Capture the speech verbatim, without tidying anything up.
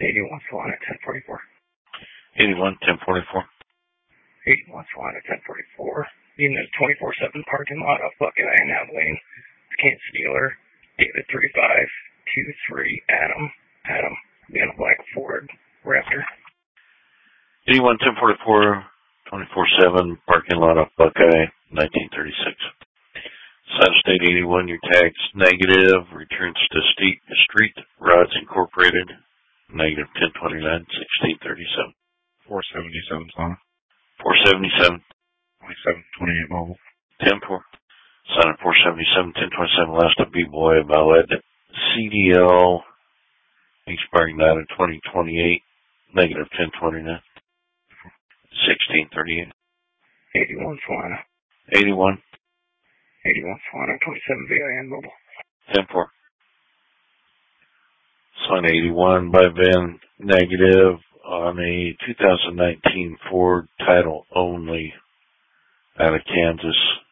eighty-one Solana ten forty-four. eighty-one ten forty-four. eighty-one Solana ten forty-four. In the twenty-four seven parking lot of Buckeye and Abilene. Kansas dealer. David three five two three. Adam. Adam. In a black Ford Raptor. eighty-one ten forty-four. twenty-four seven parking lot of Buckeye. nineteen thirty-six. Sun State eighty-one. Your tag's negative. Returns to Street, Street Rods Incorporated. Negative ten twenty-nine. sixteen thirty-seven. four seventy-seven Solana. four seventy-seven. twenty-seven twenty-eight mobile. ten four. Sign at four seventy-seven, ten twenty-seven, last of B-Boy, Valid, C D L, expiring nine of twenty twenty-eight, negative ten twenty-nine, sixteen thirty-eight. eighty-one Solana. eighty-one. eighty-one Solana, twenty-seven V I N mobile. ten four. Sign eighty-one by Van, negative, on a two thousand nineteen Ford title only out of Kansas.